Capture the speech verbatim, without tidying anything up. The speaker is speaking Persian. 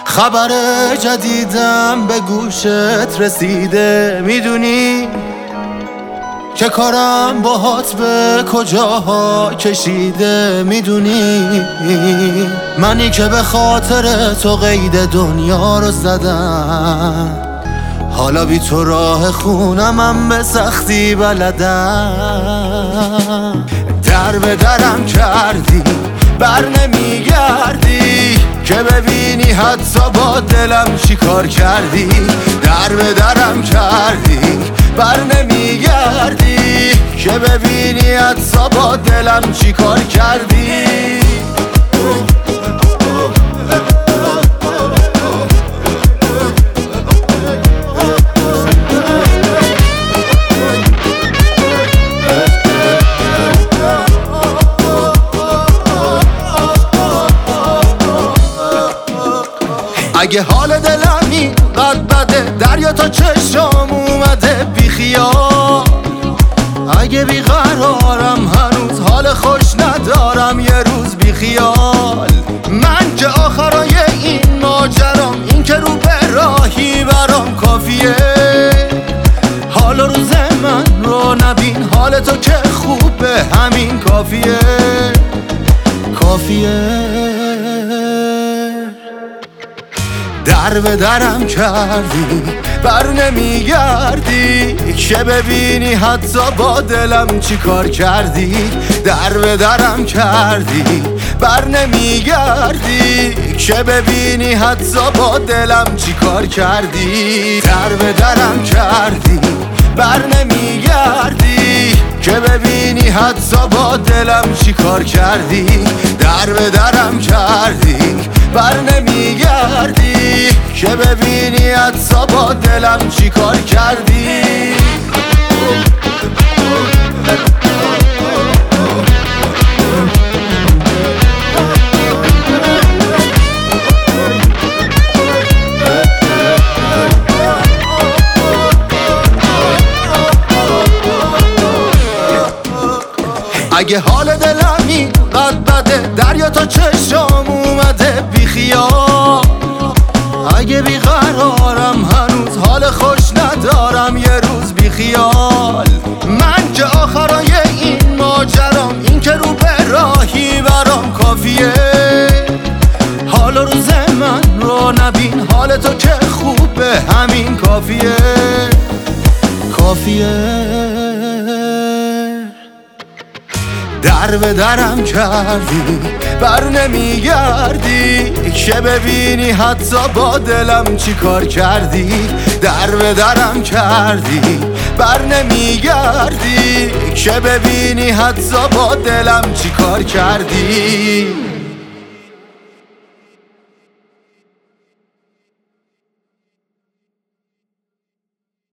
خبر جدیدم به گوشت رسیده، میدونی که کارم باهات به کجاها کشیده، میدونی منی که به خاطر تو قید دنیا رو زدم، حالا بی تو راه خونمم به سختی بلدم. در به درم کردی بر نمیگردی که ببینی حتی با دلم چی کار کردی. در به درم کردی بر نمیگردی که ببینی حتی با دلم چی کار کردی. اگه حال دلم اینقدر بده، دریا تا چشم اومده بیخیال. اگه بیقرارم هنوز حال خوش ندارم یه روز بیخیال. من که آخرای این ماجرام این که رو به راهی برام کافیه. حال روز من رو نبین، حال تو که خوبه همین کافیه کافیه. در به درم کردی بر نمیگردی که ببینی حتی با دلم چی کار کردی. در به درم کردی بر نمیگردی که ببینی حتی با دلم چی کار کردی. در به درم کردی بر نمیگردی که ببینی حتی با دلم چی کار کردی. در به درم کردی بر نمیگردی که ببینی حتی با دلم چی کار کردی. اگه حال دلم اینقدر بده، دریا تا چشم اومده بیخیال. اگه بیقرارم هنوز حال خوش ندارم یه روز بیخیال. من که آخرای این ماجرام این که رو به راهی برام کافیه. حال روز من رو نبین، حال تو که خوبه همین کافیه کافیه. در به درم کردی بر نمیگردی که ببینی حتی با دلم چی کار کردی. در به درم کردی بر نمیگردی که ببینی حتی با دلم چی کار کردی.